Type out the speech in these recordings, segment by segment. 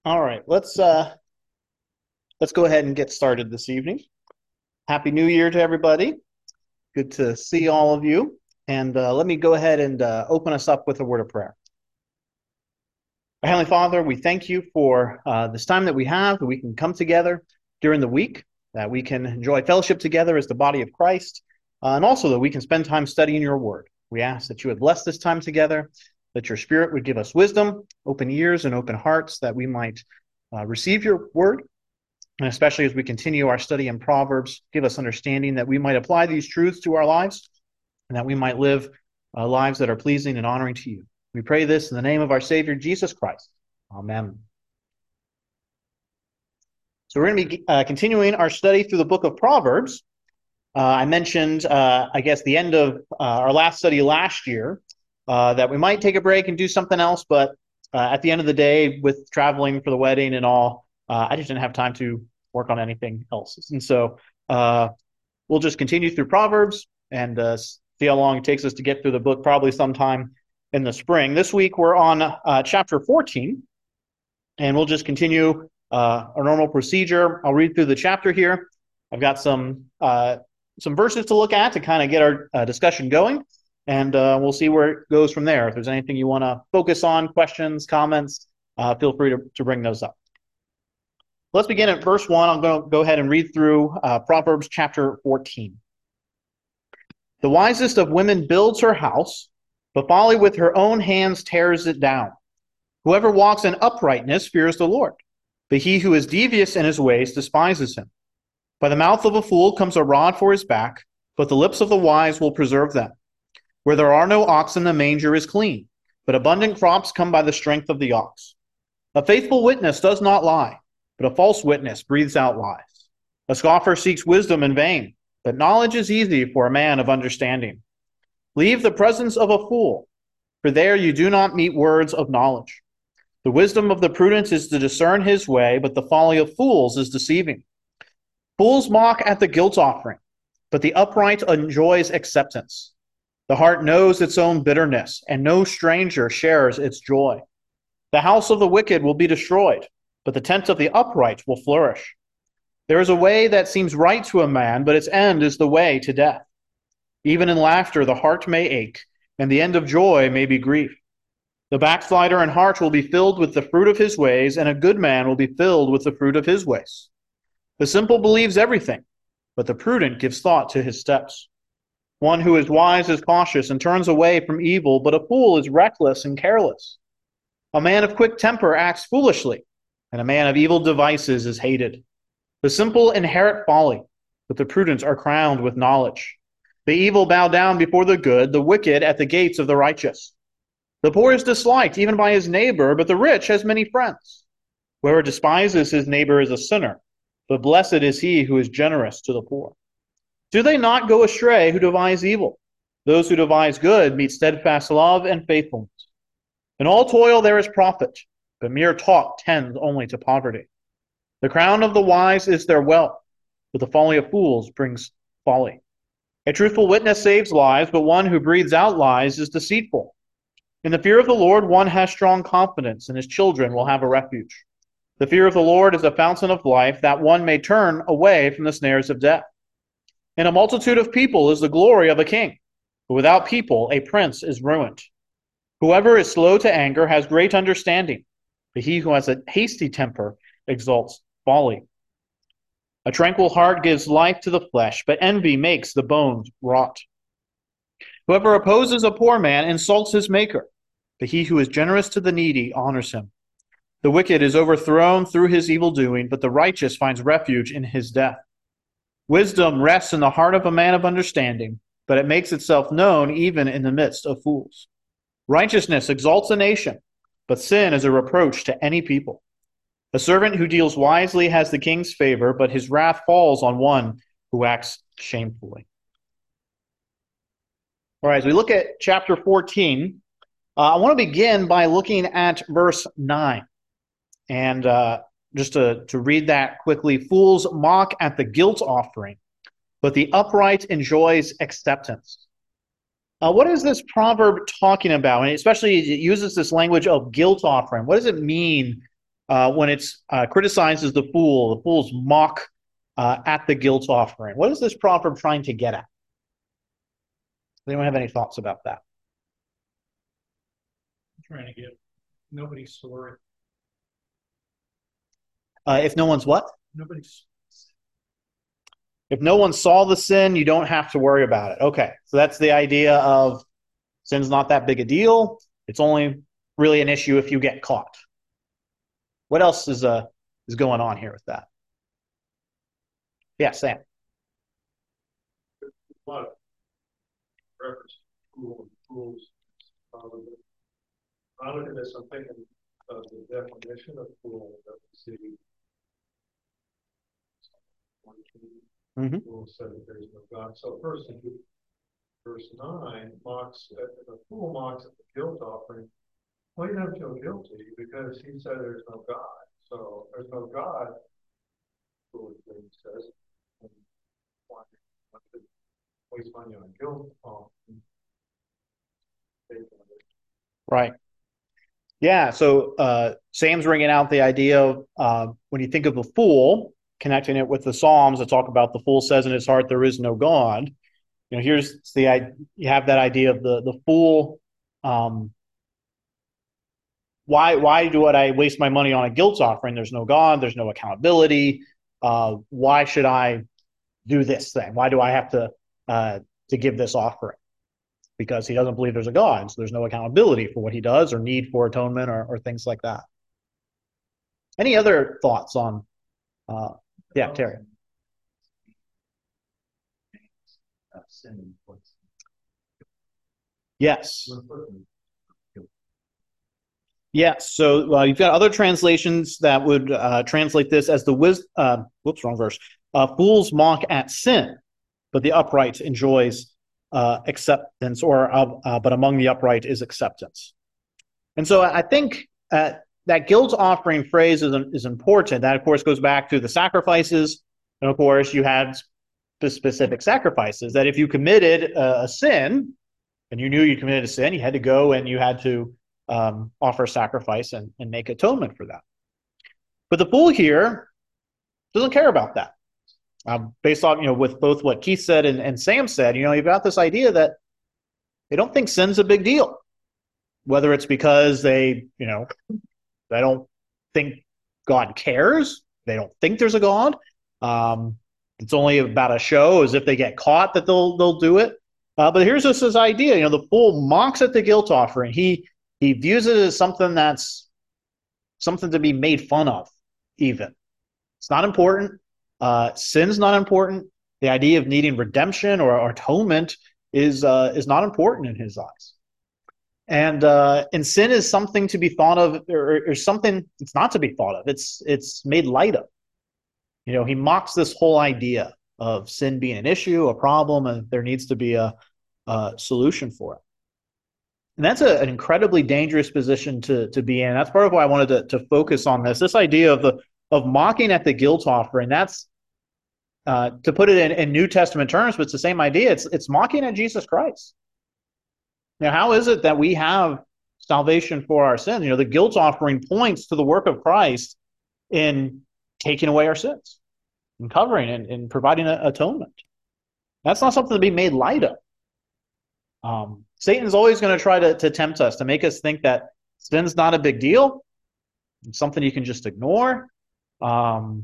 All right, let's go ahead and get started this evening. Happy New Year to everybody. Good to see all of you. And let me go ahead and open us up with a word of prayer. Our Heavenly Father, we thank you for this time that we have, that we can come together during the week, that we can enjoy fellowship together as the body of Christ, and also that we can spend time studying your word. We ask that you would bless this time together, that your Spirit would give us wisdom, open ears, and open hearts, that we might receive your word. And especially as we continue our study in Proverbs, give us understanding that we might apply these truths to our lives and that we might live lives that are pleasing and honoring to you. We pray this in the name of our Savior, Jesus Christ. Amen. So we're going to be continuing our study through the book of Proverbs. I mentioned, the end of our last study last year, that we might take a break and do something else, but at the end of the day, with traveling for the wedding and all, I just didn't have time to work on anything else. And so we'll just continue through Proverbs and see how long it takes us to get through the book, probably sometime in the spring. This week, we're on chapter 14, and we'll just continue our normal procedure. I'll read through the chapter here. I've got some verses to look at to kind of get our discussion going, and we'll see where it goes from there. If there's anything you want to focus on, questions, comments, feel free to bring those up. Let's begin at verse 1. I'm going to go ahead and read through Proverbs chapter 14. The wisest of women builds her house, but folly with her own hands tears it down. Whoever walks in uprightness fears the Lord, but he who is devious in his ways despises him. By the mouth of a fool comes a rod for his back, but the lips of the wise will preserve them. Where there are no oxen, the manger is clean, but abundant crops come by the strength of the ox. A faithful witness does not lie, but a false witness breathes out lies. A scoffer seeks wisdom in vain, but knowledge is easy for a man of understanding. Leave the presence of a fool, for there you do not meet words of knowledge. The wisdom of the prudent is to discern his way, but the folly of fools is deceiving. Fools mock at the guilt offering, but the upright enjoys acceptance. The heart knows its own bitterness, and no stranger shares its joy. The house of the wicked will be destroyed, but the tent of the upright will flourish. There is a way that seems right to a man, but its end is the way to death. Even in laughter the heart may ache, and the end of joy may be grief. The backslider in heart will be filled with the fruit of his ways, and a good man will be filled with the fruit of his ways. The simple believes everything, but the prudent gives thought to his steps. One who is wise is cautious and turns away from evil, but a fool is reckless and careless. A man of quick temper acts foolishly, and a man of evil devices is hated. The simple inherit folly, but the prudent are crowned with knowledge. The evil bow down before the good, the wicked at the gates of the righteous. The poor is disliked even by his neighbor, but the rich has many friends. Whoever despises his neighbor is a sinner, but blessed is he who is generous to the poor. Do they not go astray who devise evil? Those who devise good meet steadfast love and faithfulness. In all toil there is profit, but mere talk tends only to poverty. The crown of the wise is their wealth, but the folly of fools brings folly. A truthful witness saves lives, but one who breathes out lies is deceitful. In the fear of the Lord one has strong confidence, and his children will have a refuge. The fear of the Lord is a fountain of life, that one may turn away from the snares of death. In a multitude of people is the glory of a king, but without people a prince is ruined. Whoever is slow to anger has great understanding, but he who has a hasty temper exalts folly. A tranquil heart gives life to the flesh, but envy makes the bones rot. Whoever opposes a poor man insults his maker, but he who is generous to the needy honors him. The wicked is overthrown through his evil doing, but the righteous finds refuge in his death. Wisdom rests in the heart of a man of understanding, but it makes itself known even in the midst of fools. Righteousness exalts a nation, but sin is a reproach to any people. A servant who deals wisely has the king's favor, but his wrath falls on one who acts shamefully. All right, as we look at chapter 14, I want to begin by looking at verse 9. And just to read that quickly, fools mock at the guilt offering, but the upright enjoys acceptance. What is this proverb talking about? And especially it uses this language of guilt offering. What does it mean when it's criticizes the fool. The fools mock at the guilt offering. What is this proverb trying to get at? Does anyone have any thoughts about that? I'm trying to get nobody's story. If no one's what? Nobody's. If no one saw the sin, you don't have to worry about it. Okay, so that's the idea of sin's not that big a deal. It's only really an issue if you get caught. What else is going on here with that? Yeah, Sam. A lot of reference to fools. I look at this, I'm thinking of the definition of fool that we see. Mm-hmm. Fool said that there is no God. So first, in verse 9, mocks the fool mocks at the guilt offering. Well, you don't feel guilty because he said there's no God. So there's no God. Fool says, and why waste money on guilt offering? Right. Yeah, so Sam's bringing out the idea of when you think of the fool, connecting it with the Psalms that talk about the fool says in his heart there is no God. You know, here's you have that idea of the fool. Why do I waste my money on a guilt offering? There's no God. There's no accountability. Why should I do this thing? Why do I have to give this offering? Because he doesn't believe there's a God. So there's no accountability for what he does or need for atonement or things like that. Any other thoughts on, yeah, Terry? Yes. Yes. So you've got other translations that would translate this as whoops, wrong verse. Fools mock at sin, but the upright enjoys acceptance, but among the upright is acceptance. And so I think that guilt offering phrase is important. That, of course, goes back to the sacrifices. And, of course, you had specific sacrifices that if you committed a sin and you knew you committed a sin, you had to go and you had to offer sacrifice and make atonement for that. But the fool here doesn't care about that. Based on, with both what Keith said and Sam said, you've got this idea that they don't think sin's a big deal. Whether it's because they don't think God cares. They don't think there's a God. It's only about a show, as if they get caught that they'll do it. But here's just this idea, the fool mocks at the guilt offering. He views it as something that's something to be made fun of, even. It's not important. Sin's not important. The idea of needing redemption or atonement is not important in his eyes. And sin is something to be thought of, or something it's not to be thought of. It's made light of. He mocks this whole idea of sin being an issue, a problem, and there needs to be a solution for it. And that's an incredibly dangerous position to be in. That's part of why I wanted to focus on this idea of mocking at the guilt offering. That's to put it in New Testament terms, but it's the same idea. It's mocking at Jesus Christ. Now, how is it that we have salvation for our sins? The guilt offering points to the work of Christ in taking away our sins, and covering and providing atonement. That's not something to be made light of. Satan's always going to try to tempt us, to make us think that sin's not a big deal. It's something you can just ignore. You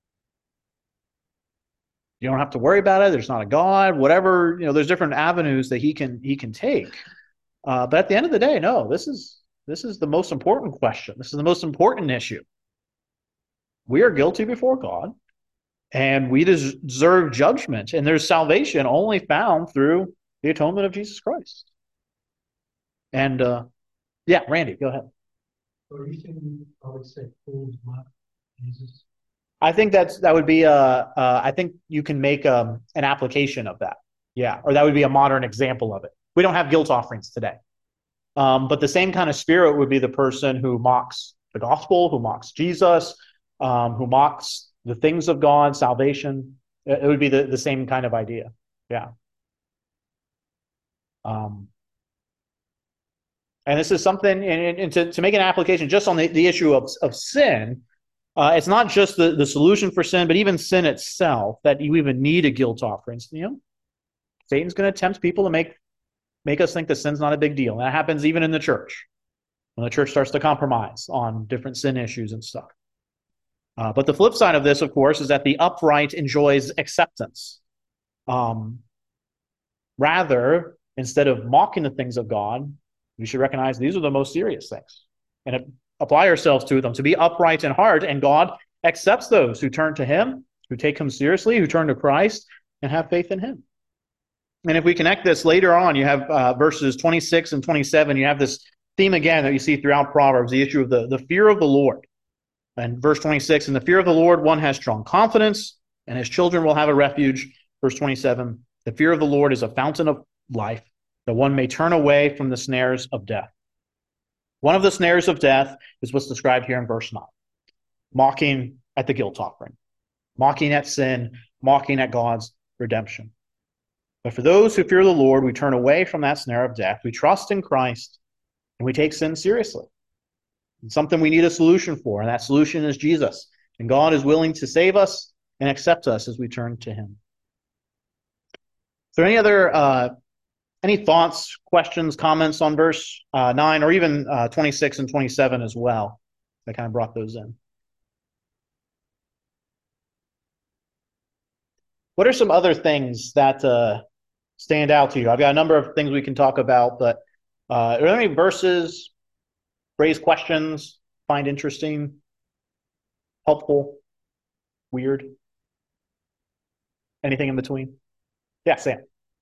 don't have to worry about it. There's not a God, whatever, there's different avenues that he can take. But at the end of the day, no, this is the most important question. This is the most important issue. We are guilty before God, and we deserve judgment. And there's salvation only found through the atonement of Jesus Christ. And yeah, Randy, go ahead. So are you saying I would say fools mock Jesus? I think that would be I think you can make an application of that. Yeah, or that would be a modern example of it. We don't have guilt offerings today. But the same kind of spirit would be the person who mocks the gospel, who mocks Jesus, who mocks the things of God, salvation. It would be the same kind of idea. Yeah. And this is something, and to make an application just on the issue of sin, it's not just the solution for sin, but even sin itself, that you even need a guilt offering. Satan's going to tempt people to make us think that sin's not a big deal. And that happens even in the church, when the church starts to compromise on different sin issues and stuff. But the flip side of this, of course, is that the upright enjoys acceptance. Rather, instead of mocking the things of God, we should recognize these are the most serious things and apply ourselves to them, to be upright in heart. And God accepts those who turn to him, who take him seriously, who turn to Christ and have faith in him. And if we connect this later on, you have verses 26 and 27, you have this theme again that you see throughout Proverbs, the issue of the fear of the Lord. And verse 26, in the fear of the Lord, one has strong confidence, and his children will have a refuge. Verse 27, the fear of the Lord is a fountain of life, that one may turn away from the snares of death. One of the snares of death is what's described here in verse 9. Mocking at the guilt offering, mocking at sin, mocking at God's redemption. But for those who fear the Lord, we turn away from that snare of death. We trust in Christ, and we take sin seriously. It's something we need a solution for, and that solution is Jesus. And God is willing to save us and accept us as we turn to him. So any thoughts, questions, comments on verse 9, or even 26 and 27 as well? I kind of brought those in. What are some other things that stand out to you? I've got a number of things we can talk about, but are there any verses, raise questions, find interesting, helpful, weird? Anything in between? Yeah, Sam.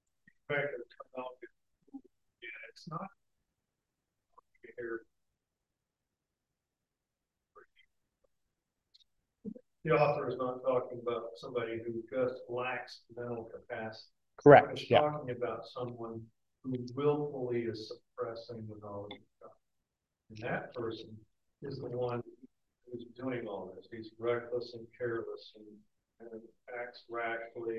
It's not here. The author is not talking about somebody who just lacks mental capacity. Correct. He's talking about someone who willfully is suppressing the knowledge of God. And that person is the one who's doing all this. He's reckless and careless and acts rashly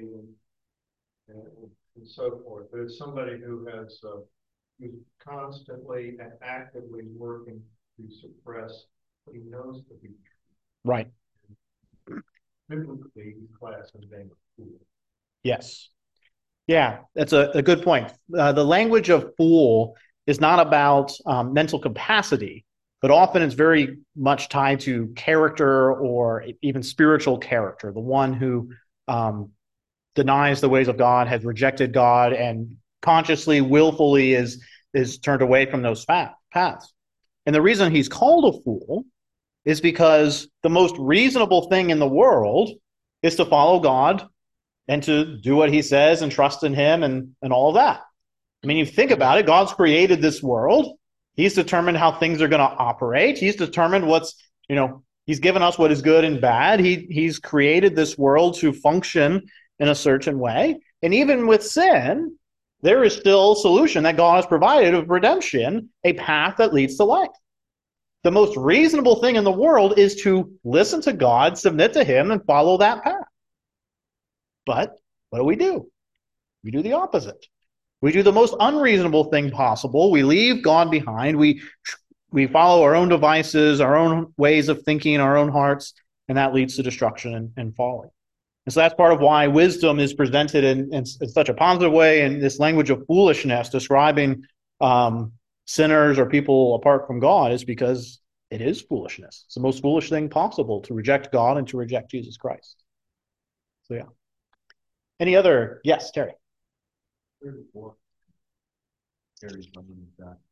and so forth. There's somebody who who's constantly and actively working to suppress what he knows to be true. Right. Biblically, he's classed as being a fool. Yes. Yeah, that's a good point. The language of fool is not about mental capacity, but often it's very much tied to character or even spiritual character. The one who denies the ways of God, has rejected God, and consciously, willfully is turned away from those paths. And the reason he's called a fool is because the most reasonable thing in the world is to follow God and to do what he says and trust in him and all of that. I mean, you think about it, God's created this world. He's determined how things are going to operate. He's determined he's given us what is good and bad. He's created this world to function in a certain way. And even with sin, there is still a solution that God has provided of redemption, a path that leads to life. The most reasonable thing in the world is to listen to God, submit to him, and follow that path. But what do? We do the opposite. We do the most unreasonable thing possible. We leave God behind. We follow our own devices, our own ways of thinking, our own hearts, and that leads to destruction and folly. And so that's part of why wisdom is presented in such a positive way in this language of foolishness, describing sinners or people apart from God, is because it is foolishness. It's the most foolish thing possible to reject God and to reject Jesus Christ. So, yeah. Any other? Yes, Terry. 34. Terry's running with that.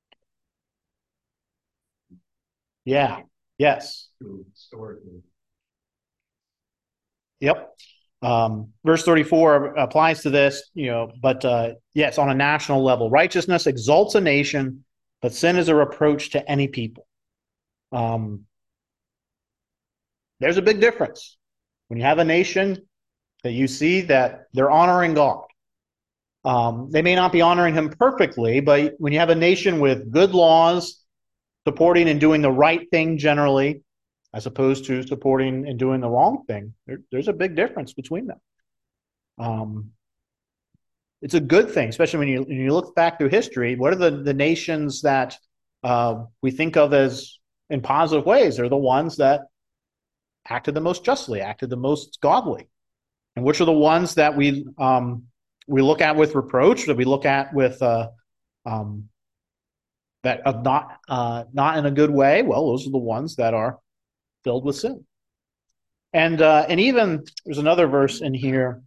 Yeah. Yes. Historically. Yep. Verse 34 applies to this, but yes, on a national level. Righteousness exalts a nation, but sin is a reproach to any people. There's a big difference. When you have a nation that you see that they're honoring God, they may not be honoring him perfectly, but when you have a nation with good laws, supporting and doing the right thing generally, as opposed to supporting and doing the wrong thing, there's a big difference between them. it's a good thing, especially when you look back through history. What are the nations that we think of as in positive ways? They're the ones that acted the most justly, acted the most godly, and which are the ones that we look at with reproach, that we look at with that are not in a good way. Well, those are the ones that are filled with sin. And even there's another verse in here.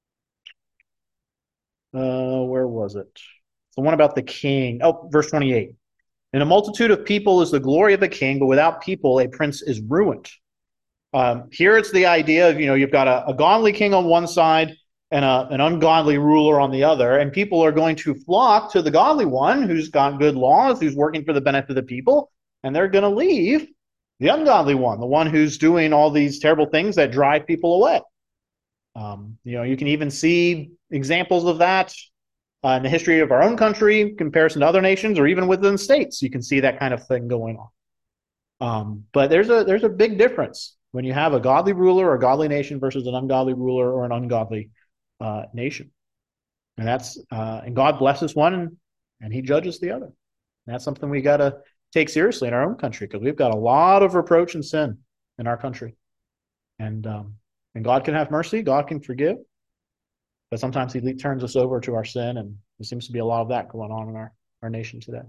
Where was it? The one about the king. Oh, verse 28. In a multitude of people is the glory of the king, but without people, a prince is ruined. Here it's the idea of, you've got a godly king on one side and an ungodly ruler on the other, and people are going to flock to the godly one who's got good laws, who's working for the benefit of the people, and they're going to leave the ungodly one, the one who's doing all these terrible things that drive people away. You can even see examples of that in the history of our own country, in comparison to other nations, or even within states. You can see that kind of thing going on. But there's a big difference when you have a godly ruler or a godly nation versus an ungodly ruler or an ungodly nation. And God blesses one and he judges the other. And that's something we got to take seriously in our own country, because we've got a lot of reproach and sin in our country. And God can have mercy, God can forgive, but sometimes he turns us over to our sin, and there seems to be a lot of that going on in our nation today.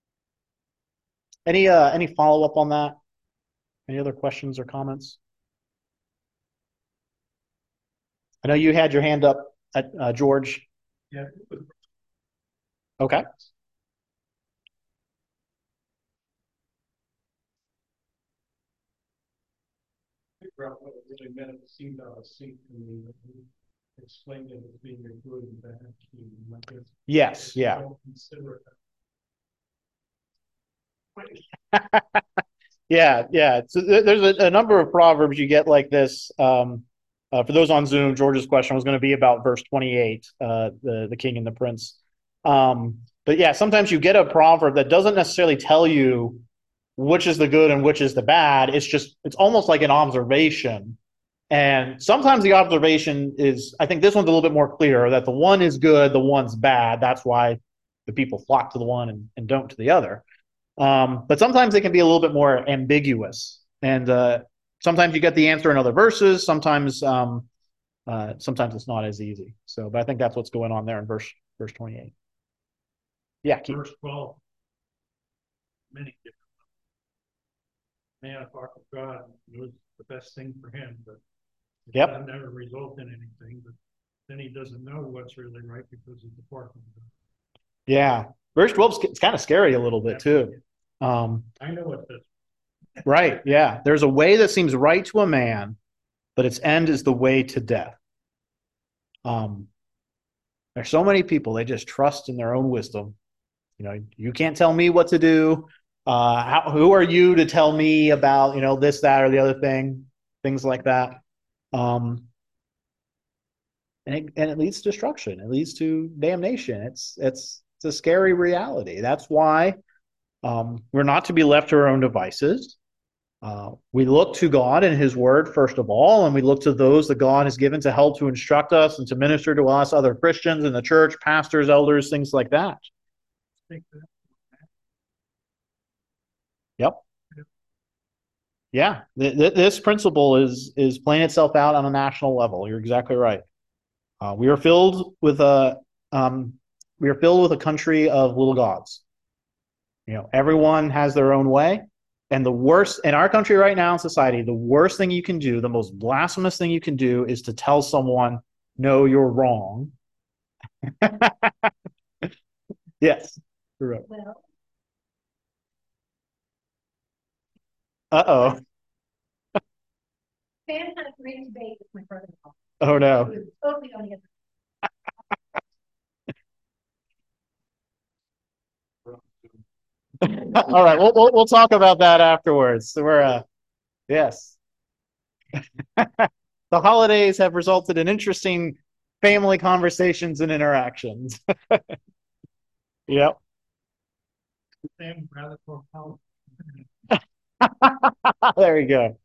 Any follow-up on that? Any other questions or comments? I know you had your hand up at George. Yeah. Okay. Figure out what it really meant. It seemed out of sync to me. Explained it as being a good and bad king. Yes, yeah. Don't consider it. Yeah. So there's a number of proverbs you get like this. For those on Zoom, George's question was going to be about verse 28, the king and the prince. But yeah, sometimes you get a proverb that doesn't necessarily tell you which is the good and which is the bad. It's almost like an observation. And sometimes the observation is, I think this one's a little bit more clear, that the one is good, the one's bad. That's why the people flock to the one and don't to the other. But sometimes it can be a little bit more ambiguous. And sometimes you get the answer in other verses. Sometimes it's not as easy. But I think that's what's going on there in verse 28. Yeah, Keith. Verse 12. Many different man apart from God was the best thing for him, but that never result in anything. But then he doesn't know what's really right because he's apart from God. Yeah, verse 12 is kind of scary a little bit too. I know what this. Right. Yeah. There's a way that seems right to a man, but its end is the way to death. There's so many people, they just trust in their own wisdom. You can't tell me what to do. Who are you to tell me about, this, that, or the other thing, things like that. And it leads to destruction. It leads to damnation. It's a scary reality. That's why we're not to be left to our own devices. We look to God and his word, first of all, and we look to those that God has given to help to instruct us and to minister to us, other Christians in the church, pastors, elders, things like that. Yep. Yeah. This principle is playing itself out on a national level. You're exactly right. We are filled with a country of little gods. Everyone has their own way. And the worst in our country right now in society, the worst thing you can do, the most blasphemous thing you can do is to tell someone, no, you're wrong. Yes. Correct. Well, Uh-oh. Sam had a great debate with my brother-in-law. Oh, no. He was totally on the other. All right, we'll talk about that afterwards. So yes. The holidays have resulted in interesting family conversations and interactions. Yep. Sam rather for power. There you go.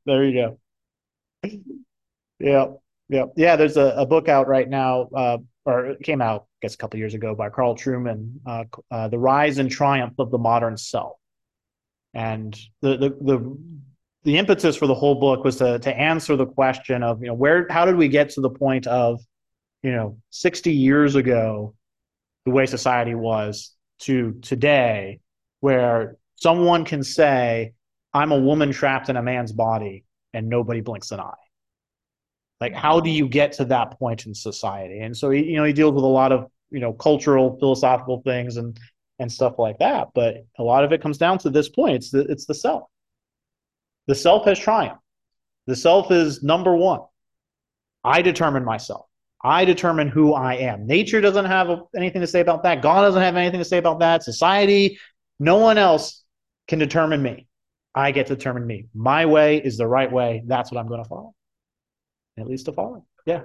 Yeah. Yeah. There's a book out right now, or it came out guess a couple of years ago by Carl Trueman, The Rise and Triumph of the Modern Self. And the impetus for the whole book was to answer the question of, how did we get to the point of, 60 years ago, the way society was, to today, where someone can say, I'm a woman trapped in a man's body, and nobody blinks an eye. Like, how do you get to that point in society? And so he deals with a lot of cultural, philosophical things and stuff like that. But a lot of it comes down to this point: it's the self. The self has triumphed. The self is number one. I determine myself. I determine who I am. Nature doesn't have anything to say about that. God doesn't have anything to say about that. Society, no one else can determine me. I get to determine me. My way is the right way. That's what I'm going to follow. At least to follow. Yeah.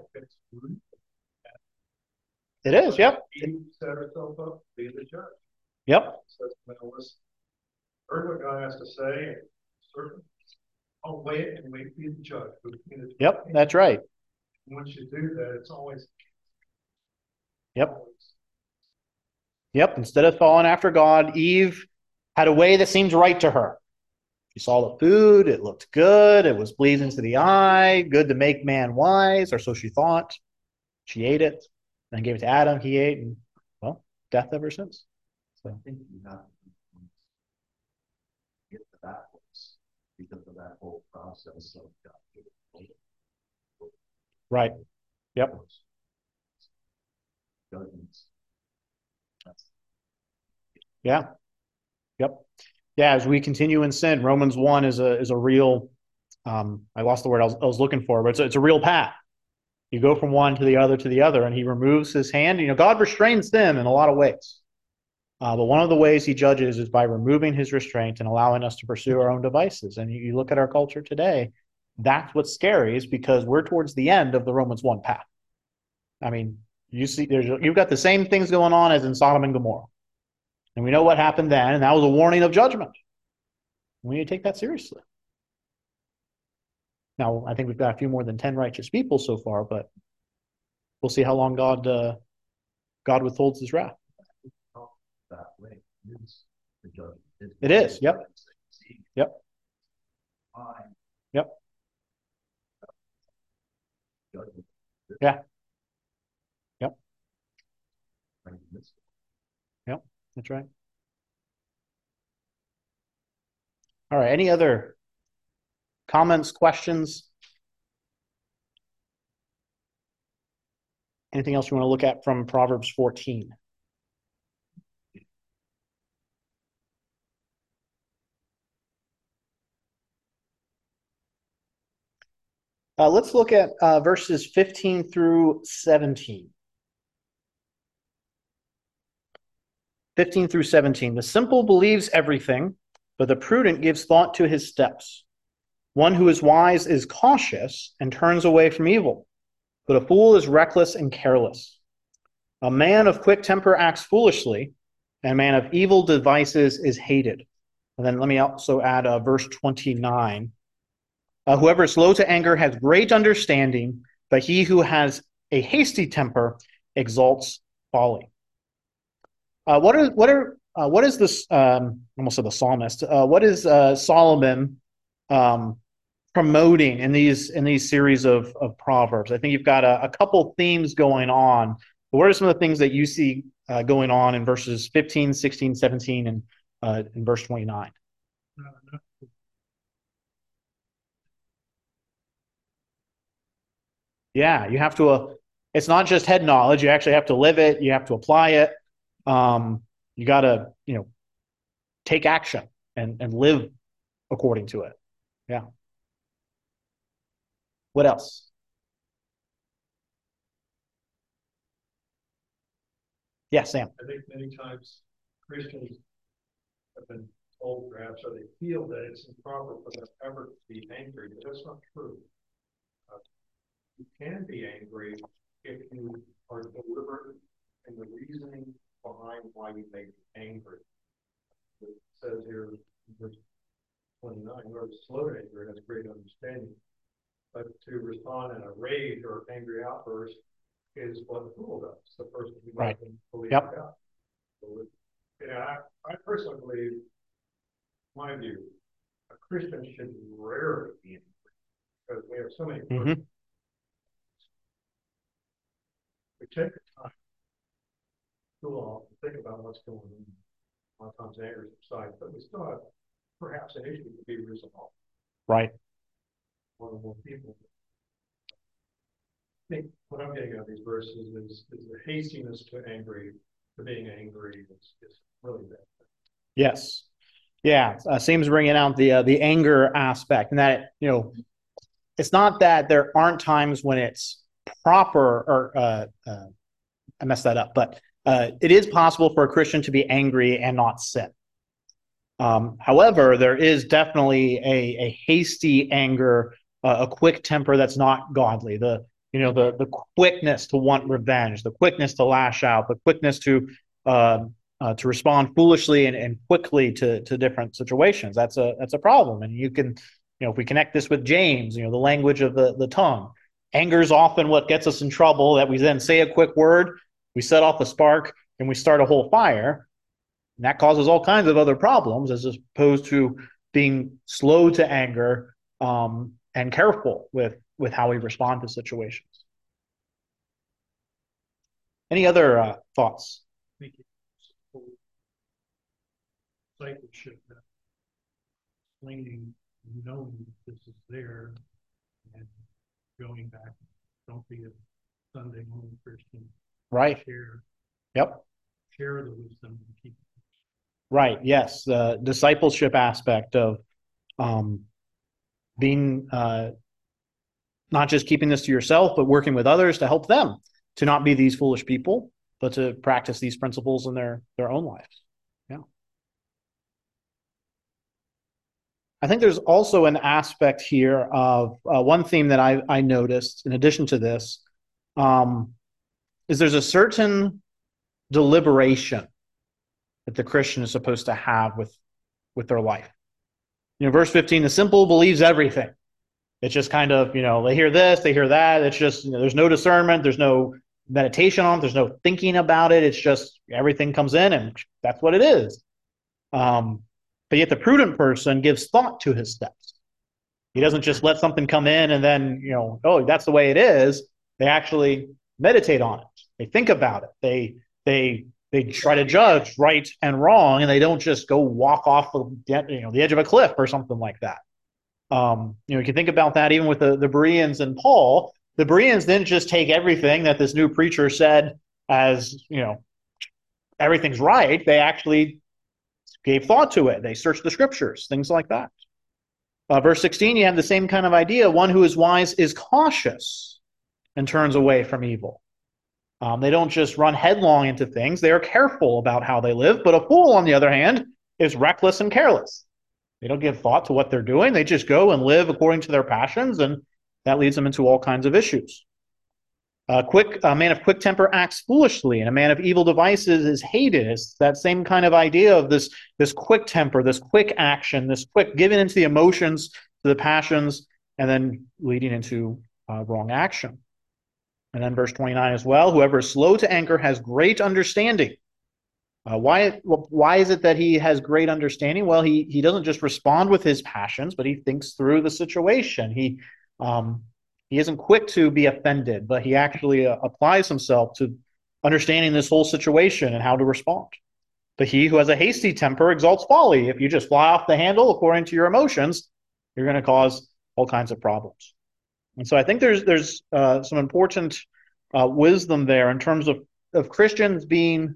It is. Yep. Eve set herself up to be the judge. Yep. Says, listen, heard what God has to say. Certain, I'll wait and wait to be the judge. Yep. That's right. Once you do that, it's always. Yep. Yep. Instead of following after God, Eve had a way that seemed right to her. She saw the food. It looked good. It was pleasing to the eye, good to make man wise, or so she thought. She ate it, then gave it to Adam. He ate, and, well, death ever since. So. I think you have to get to that place because of that whole process of God. Right. Yep. Judgments. Yeah. Yep. Yeah. As we continue in sin, Romans 1 is a real. I lost the word I was looking for, but it's a real path. You go from one to the other, and he removes his hand. God restrains sin in a lot of ways. But one of the ways he judges is by removing his restraint and allowing us to pursue our own devices. And you look at our culture today, that's what's scary, is because we're towards the end of the Romans 1 path. I mean, you've got the same things going on as in Sodom and Gomorrah. And we know what happened then, and that was a warning of judgment. We need to take that seriously. Now, I think we've got a few more than 10 righteous people so far, but we'll see how long God withholds his wrath. That way is the judgment. It is. Yep. Yep. Yep. Judgment. Yeah. Yep. Yep. That's right. All right. Any other comments, questions? Anything else you want to look at from Proverbs 14? Let's look at verses 15 through 17. 15 through 17. The simple believes everything, but the prudent gives thought to his steps. One who is wise is cautious and turns away from evil, but a fool is reckless and careless. A man of quick temper acts foolishly, and a man of evil devices is hated. And then let me also add verse 29. Whoever is slow to anger has great understanding, but he who has a hasty temper exalts folly. What is this? Almost said the psalmist. What is Solomon promoting in these series of proverbs? I think you've got a couple themes going on. But what are some of the things that you see going on in verses 15, 16, 17, and in verse 29? Yeah, you have to. It's not just head knowledge. You actually have to live it. You have to apply it. You got to, take action and live according to it. Yeah. What else? Yeah, Sam. I think many times Christians have been told, perhaps, or they feel that it's improper for them ever to be angry, but that's not true. You can be angry if you are deliberate in the reasoning behind why you may be angry. It says here in verse 29, whoever is slow to anger has great understanding. But to respond in a rage or angry outburst is what the fool does, the person who Right. doesn't believe Yep. in God. So, I personally believe, my view, a Christian should rarely be angry because we have so many. Mhm. We take the time to cool off and think about what's going on. A lot of times anger subsides, but we still have perhaps an issue to be resolved. Right. One or more people. I think what I'm getting out of these verses is the hastiness to being angry is really bad. Yes. Yeah. Seems bringing out the anger aspect, and that it's not that there aren't times when it's proper, or I messed that up, but it is possible for a Christian to be angry and not sin. However, there is definitely a hasty anger, a quick temper that's not godly. The quickness to want revenge, the quickness to lash out, the quickness to respond foolishly and quickly to different situations. That's a problem. And you can, if we connect this with James, the language of the tongue. Anger is often what gets us in trouble, that we then say a quick word, we set off a spark, and we start a whole fire. And that causes all kinds of other problems, as opposed to being slow to anger, and careful with how we respond to situations. Any other thoughts? I think it's discipleship, explaining, knowing that this is there, and going back. Don't be a Sunday morning Christian. Right. Yep. Share the wisdom and keep it. Right. Yes. The discipleship aspect of being not just keeping this to yourself, but working with others to help them to not be these foolish people, but to practice these principles in their own lives. Yeah. I think there's also an aspect here of one theme that I noticed in addition to this, is there's a certain deliberation that the Christian is supposed to have with their life. Verse 15, the simple believes everything. It's just kind of, they hear this, they hear that. It's just, there's no discernment, there's no meditation on it, there's no thinking about it. It's just everything comes in and that's what it is. But yet the prudent person gives thought to his steps. He doesn't just let something come in and then, oh, that's the way it is. They actually meditate on it. They think about it. They try to judge right and wrong, and they don't just go walk off the edge of a cliff or something like that. You can think about that even with the Bereans and Paul. The Bereans didn't just take everything that this new preacher said as, everything's right. They actually gave thought to it. They searched the scriptures, things like that. Verse 16, you have the same kind of idea. One who is wise is cautious and turns away from evil. They don't just run headlong into things. They are careful about how they live. But a fool, on the other hand, is reckless and careless. They don't give thought to what they're doing. They just go and live according to their passions, and that leads them into all kinds of issues. A man of quick temper acts foolishly, and a man of evil devices is hated. It's that same kind of idea of this quick temper, this quick action, this quick giving into the emotions, to the passions, and then leading into wrong action. And then verse 29 as well, whoever is slow to anger has great understanding. Why is it that he has great understanding? Well, he doesn't just respond with his passions, but he thinks through the situation. He isn't quick to be offended, but he actually applies himself to understanding this whole situation and how to respond. But he who has a hasty temper exalts folly. If you just fly off the handle according to your emotions, you're going to cause all kinds of problems. And so I think there's some important wisdom there in terms of Christians being.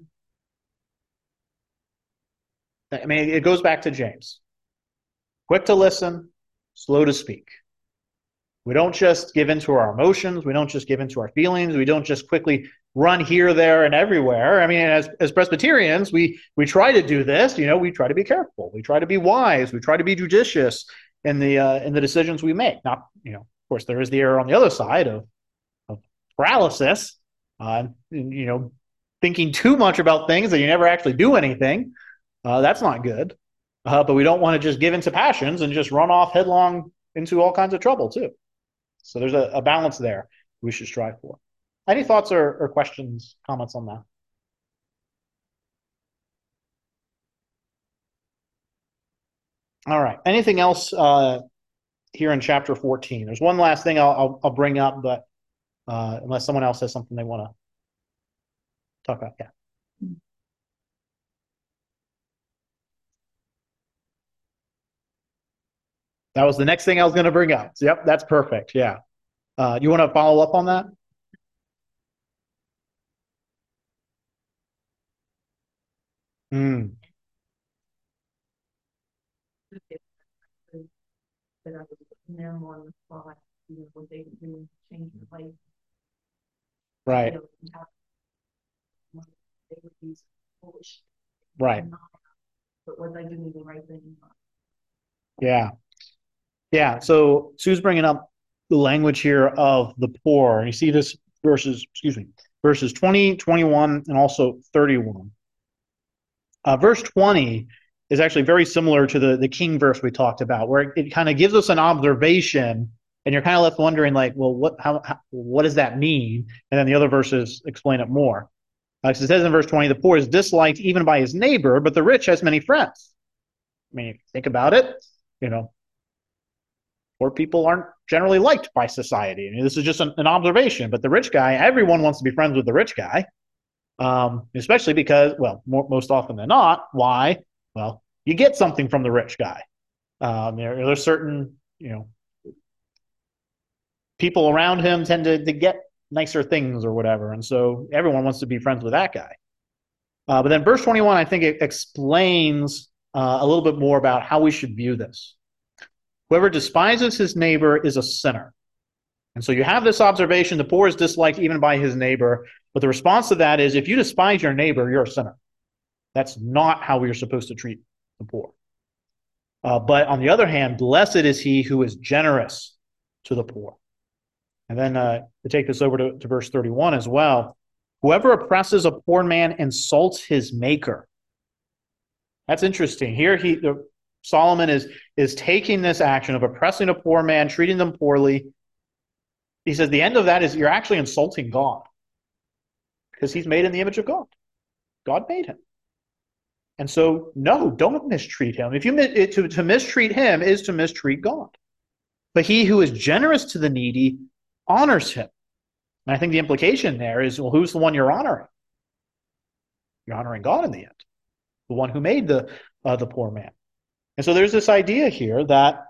I mean, it goes back to James. Quick to listen, slow to speak. We don't just give into our emotions. We don't just give into our feelings. We don't just quickly run here, there, and everywhere. I mean, as Presbyterians, we try to do this. We try to be careful. We try to be wise. We try to be judicious in the decisions we make. Not, of course, there is the error on the other side of paralysis. Thinking too much about things that you never actually do anything. That's not good. But we don't want to just give into passions and just run off headlong into all kinds of trouble too. So there's a balance there we should strive for. any thoughts or questions, comments on that? All right. Anything else here in chapter 14? There's one last thing I'll bring up, but unless someone else has something they want to talk about, yeah. That was the next thing I was going to bring up. So, yep, that's perfect. Yeah. You want to follow up on that? Mm, That I was putting them on the spot, what they would do, change the life. right. They would be foolish. Right. But was I doing the right thing? Yeah. Yeah. So Sue's bringing up the language here of the poor. And you see this verses 20, 21, and also 31. Verse 20 is actually very similar to the king verse we talked about, where it kind of gives us an observation, and you're kind of left wondering, like, well, what does that mean? And then the other verses explain it more. It says in verse 20, the poor is disliked even by his neighbor, but the rich has many friends. I mean, if you think about it, you know, poor people aren't generally liked by society. I mean, this is just an observation, but the rich guy, everyone wants to be friends with the rich guy. Especially because, well, most often than not, why? Well, you get something from the rich guy. There's certain, people around him tend to get nicer things or whatever, and so everyone wants to be friends with that guy. But then verse 21, I think it explains a little bit more about how we should view this. Whoever despises his neighbor is a sinner. And so you have this observation, the poor is disliked even by his neighbor. But the response to that is, if you despise your neighbor, you're a sinner. That's not how we're supposed to treat the poor. But on the other hand, blessed is he who is generous to the poor. And then to take this over to verse 31 as well. Whoever oppresses a poor man insults his maker. That's interesting. Here Solomon is taking this action of oppressing a poor man, treating them poorly. He says the end of that is you're actually insulting God, because he's made in the image of God. God made him. And so, no, don't mistreat him. If you to mistreat him is to mistreat God. But he who is generous to the needy honors him. And I think the implication there is, well, who's the one you're honoring? You're honoring God in the end, the one who made the poor man. And so there's this idea here that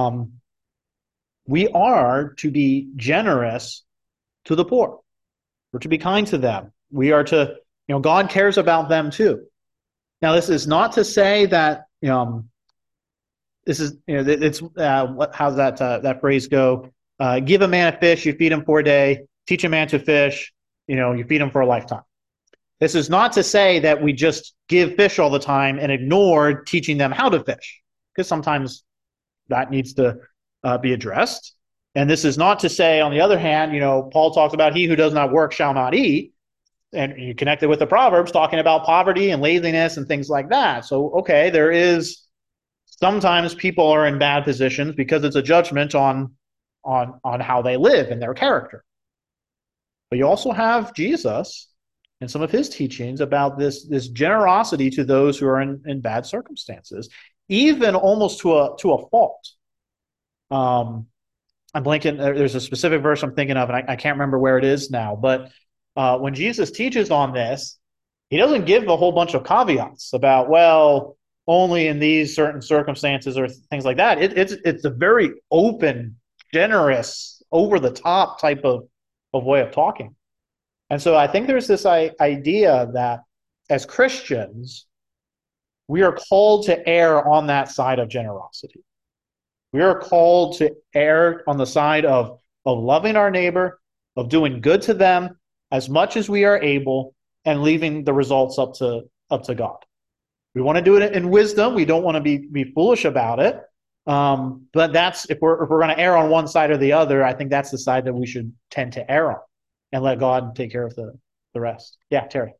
we are to be generous to the poor. We're to be kind to them. We are to, God cares about them too. Now, this is not to say that this is, it's how's that phrase go? Give a man a fish, you feed him for a day. Teach a man to fish, you feed him for a lifetime. This is not to say that we just give fish all the time and ignore teaching them how to fish, because sometimes that needs to be addressed. And this is not to say, on the other hand, Paul talks about he who does not work shall not eat. And you connect it with the Proverbs talking about poverty and laziness and things like that. So, okay, there is sometimes people are in bad positions because it's a judgment on how they live and their character. But you also have Jesus and some of his teachings about this generosity to those who are in bad circumstances, even almost to a fault. I'm blanking. There's a specific verse I'm thinking of, and I can't remember where it is now. But when Jesus teaches on this, he doesn't give a whole bunch of caveats about, well, only in these certain circumstances or things like that. It's a very open, generous, over the top type of way of talking. And so I think there's this idea that as Christians, we are called to err on that side of generosity. We are called to err on the side of loving our neighbor, of doing good to them as much as we are able, and leaving the results up to God. We want to do it in wisdom. We don't want to be foolish about it. But that's if we're going to err on one side or the other, I think that's the side that we should tend to err on, and let God take care of the rest. Yeah, Terry.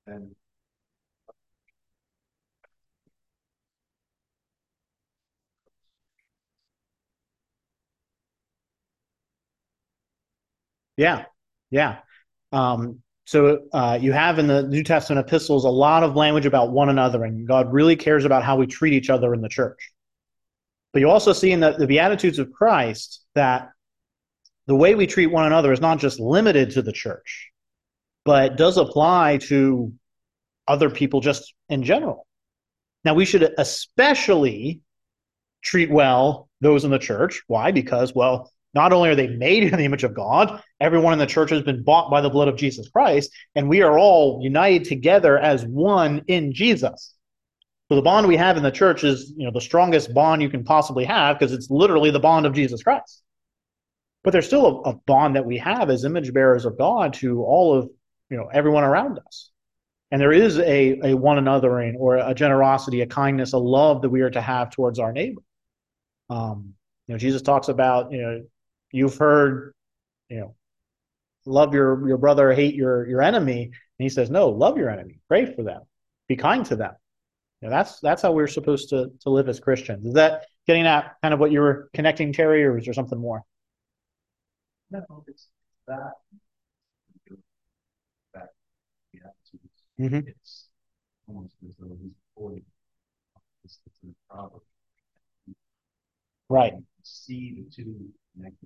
And Yeah, yeah. So you have in the New Testament epistles a lot of language about one another, and God really cares about how we treat each other in the church. But you also see in the Beatitudes of Christ that the way we treat one another is not just limited to the church, but does apply to other people just in general. Now, we should especially treat well those in the church. Why? Because, well, not only are they made in the image of God, everyone in the church has been bought by the blood of Jesus Christ, and we are all united together as one in Jesus. So the bond we have in the church is, the strongest bond you can possibly have because it's literally the bond of Jesus Christ. But there's still a bond that we have as image bearers of God to all of, everyone around us. And there is a one anothering or a generosity, a kindness, a love that we are to have towards our neighbor. Jesus talks about, you've heard, love your brother, hate your enemy. And he says, no, love your enemy, pray for them, be kind to them. That's how we're supposed to live as Christians. Is that getting at kind of what you were connecting, Terry, or is there something more? no, it's that. Back to the attitudes. Mm-hmm. It's almost as though he's pointing this to the proverb. Right. You see the two connected.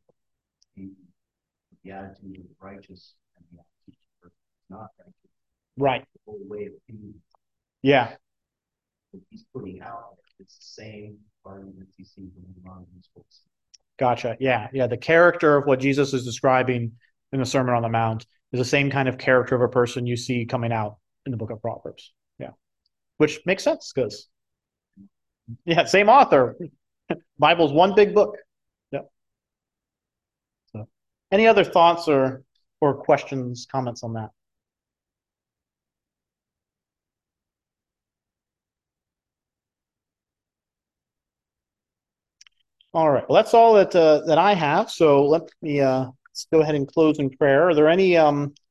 The attitude of the righteous and the attitude of the not righteous. Right. The whole way of being. Yeah. That he's putting out there. It's the same arguments you see from a lot of these books. Gotcha. Yeah. Yeah. The character of what Jesus is describing in the Sermon on the Mount is the same kind of character of a person you see coming out in the book of Proverbs. Yeah. Which makes sense because, same author. Bible's one big book. Yeah. So, any other thoughts or questions, comments on that? All right. Well, that's all that I have. So let me let's go ahead and close in prayer. Are there any